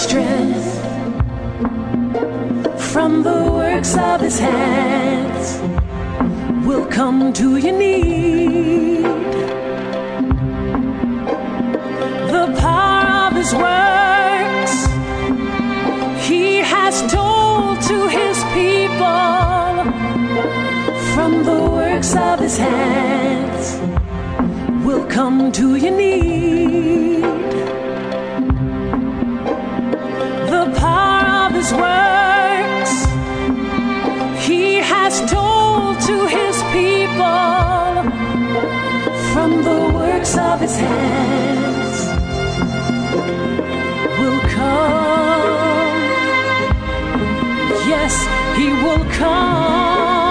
strength from the works of his hands will come to your need. The power of his works he has told to his people. From the works of his hands will come to your need. The power of his works he has told to his people. From the works of his hands will come. Yes, he will come.